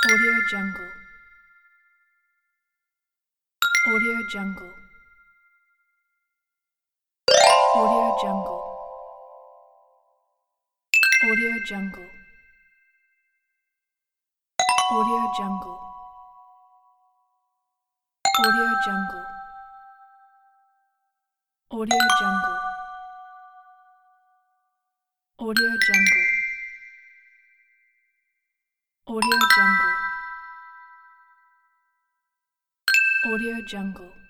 Audio Jungle. Audio Jungle. Audio Jungle. Audio Jungle. Audio Jungle. Audio Jungle. Audio Jungle. Audio Jungle. Audio Jungle. Audio Jungle.